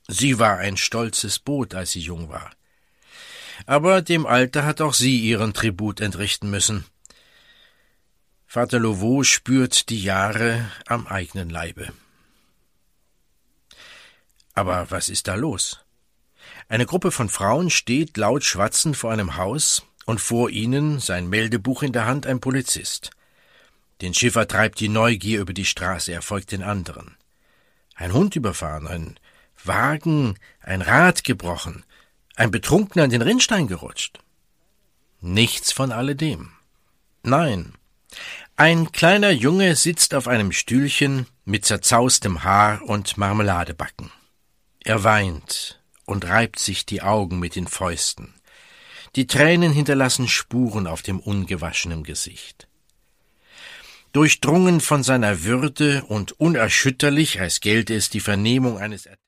Sie war ein stolzes Boot, als sie jung war. Aber dem Alter hat auch sie ihren Tribut entrichten müssen. Vater Louveau spürt die Jahre am eigenen Leibe. Aber was ist da los? Eine Gruppe von Frauen steht laut schwatzend vor einem Haus und vor ihnen, sein Meldebuch in der Hand, ein Polizist. Den Schiffer treibt die Neugier über die Straße, er folgt den anderen. Ein Hund überfahren, ein Wagen, ein Rad gebrochen, ein Betrunkener in den Rinnstein gerutscht. Nichts von alledem. Nein, ein kleiner Junge sitzt auf einem Stühlchen mit zerzaustem Haar und Marmeladebacken. Er weint und reibt sich die Augen mit den Fäusten. Die Tränen hinterlassen Spuren auf dem ungewaschenen Gesicht. Durchdrungen von seiner Würde und unerschütterlich, als gelte es die Vernehmung eines